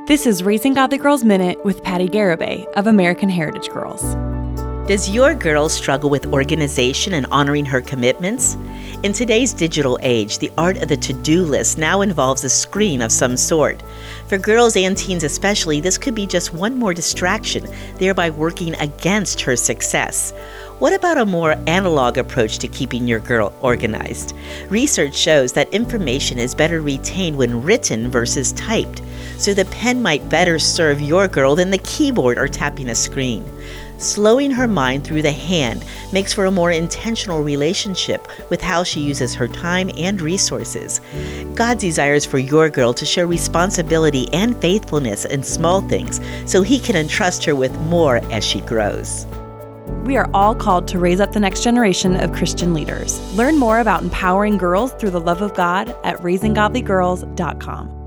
This is Raising Godly Girls Minute with Patty Garibay of American Heritage Girls. Does your girl struggle with organization and honoring her commitments? In today's digital age, the art of the to-do list now involves a screen of some sort. For girls and teens especially, this could be just one more distraction, thereby working against her success. What about a more analog approach to keeping your girl organized? Research shows that information is better retained when written versus typed, so the pen might better serve your girl than the keyboard or tapping a screen. Slowing her mind through the hand makes for a more intentional relationship with how she uses her time and resources. God desires for your girl to show responsibility and faithfulness in small things so He can entrust her with more as she grows. We are all called to raise up the next generation of Christian leaders. Learn more about empowering girls through the love of God at raisinggodlygirls.com.